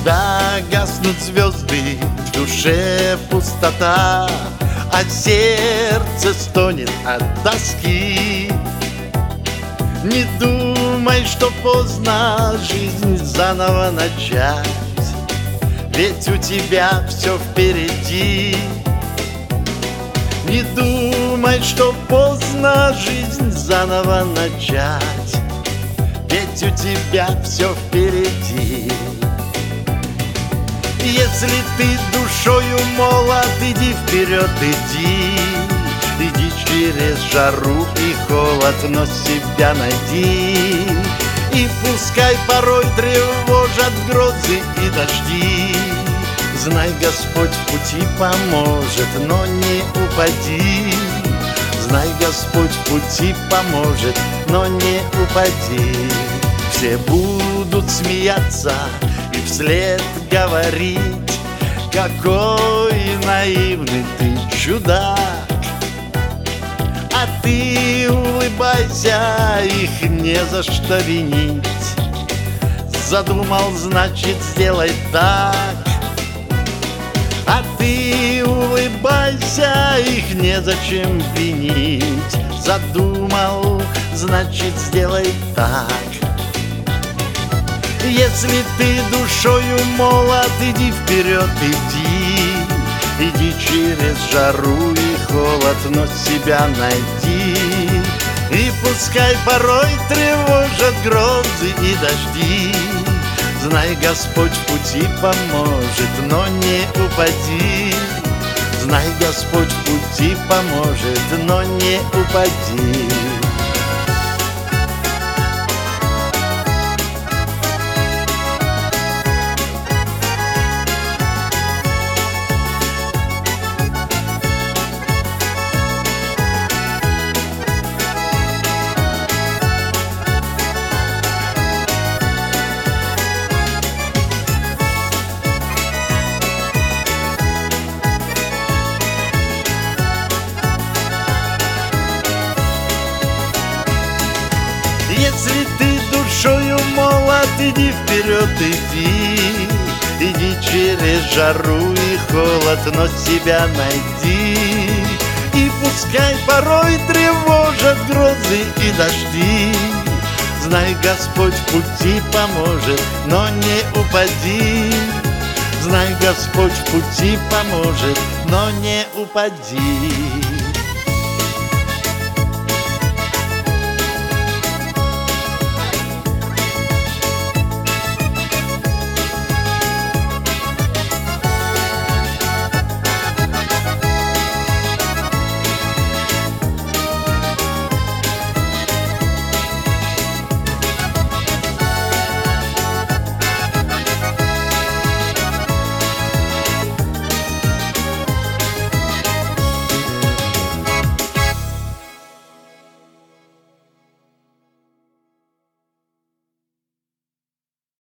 Когда гаснут звезды, в душе пустота, а сердце стонет от тоски, не думай, что поздно жизнь заново начать, ведь у тебя все впереди. Не думай, что поздно жизнь заново начать, ведь у тебя все впереди. Если ты душою молод, иди вперед, иди. Иди через жару и холод, но себя найди. И пускай порой тревожат грозы и дожди, знай, Господь в пути поможет, но не упади. Знай, Господь в пути поможет, но не упади. Все будут смеяться и вслед говорить: какой наивный ты чудак. А ты улыбайся, их не за что винить. Задумал, значит, сделай так. А ты улыбайся, их незачем винить. Задумал, значит, сделай так. Если ты душою молод, иди вперед, иди. Иди через жару и холод, но себя найди. И пускай порой тревожат грозы и дожди, знай, Господь в пути поможет, но не упади. Знай, Господь в пути поможет, но не упади. Если ты душою молод, иди вперед, иди. Иди через жару и холод, но себя найди. И пускай порой тревожат грозы и дожди, знай, Господь в пути поможет, но не упади. Знай, Господь в пути поможет, но не упади.